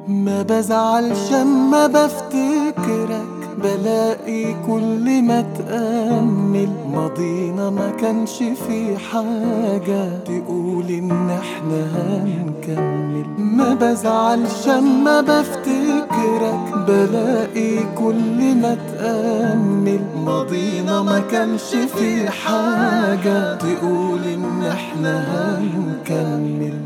ما بزعلش اما بفتكرك، بلاقي كل ما تأمل ماضينا ما كانش في حاجة تقول ان احنا هنكمل. ما بزعلش اما بفتكرك، بلاقي كل ما تأمل ماضينا ما كانش في حاجة تقول ان احنا هنكمل.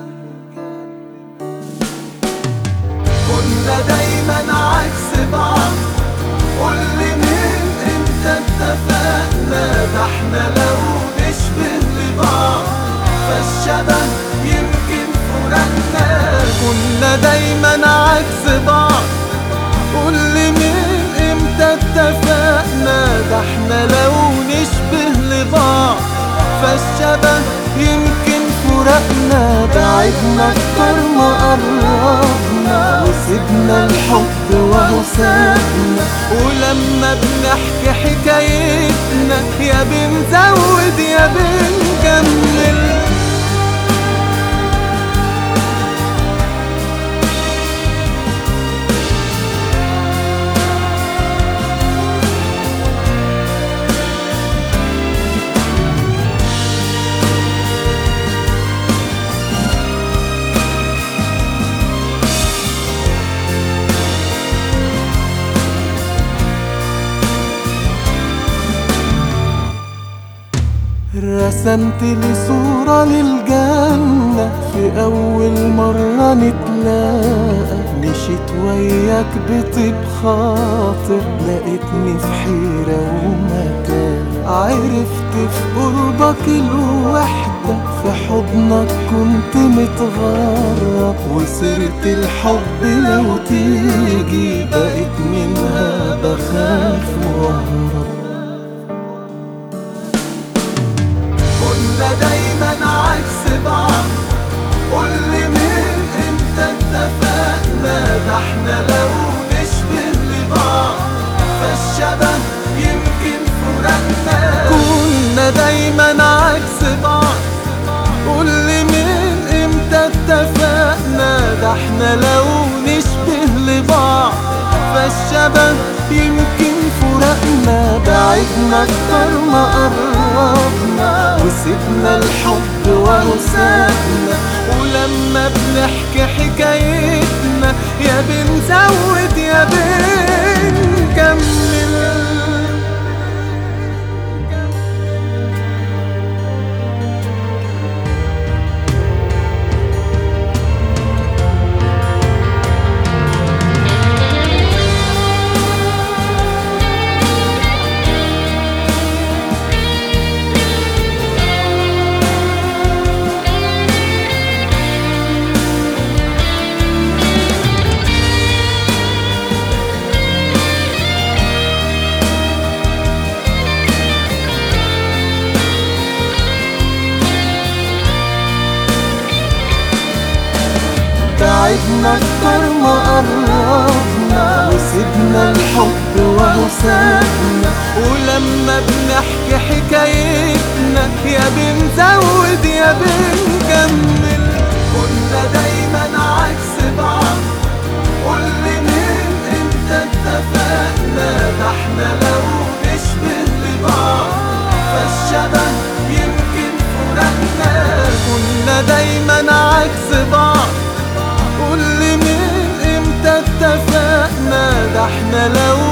كنا دايما عكس بعض، قولي من امتى اتفقنا؟ ده احنا لو نشبه لبعض فالشبه يمكن فراقنا. كنا دايما عكس بعض، قولي من امتى اتفقنا؟ ده احنا لو نشبه لبعض فالشبه يمكن فراقنا. بعدنا اكتر ما قربنا، وسيبنا الحب وهو سابنا. ولما بنحكي حكايتنا يا بنزود يا بنكمل. رسمت لي صورة للجنة في أول مرة نتلاقى. مشيت وياك بطيب خاطر، لقيتني في حيرة ومكان. عرفت في قربك الوحدة، في حضنك كنت متغرب. وسيرة الحب لو تيجي بقيت منها بخاف واهرب. كنا دايما عكس بعض، قولي من امتى اتفقنا؟ ده احنا لو نشبه لبعض فالشبه يمكن فراقنا. كنا دايما عكس بعض، قولي من امتى اتفقنا؟ ده احنا لو نشبه لبعض فالشبه يمكن فراقنا. بعدنا اكتر ما قربنا، وسيبنا الحب وهو سابنا. ولما بنحكي حكايتنا يا بنزود يا بنكمل. بعدنا اكتر ما قربنا، وسيبنا الحب وهو سابنا. ولما بنحكي حكايتنا يا بنزود يا بنكمل. كنا دايما عكس بعض، قولي من امتى اتفقنا؟ ده احنا لو نشبه لبعض فالشبه يمكن فراقنا. كنا دايما عكس بعض، قولي من امتى اتفقنا؟ ده احنا لو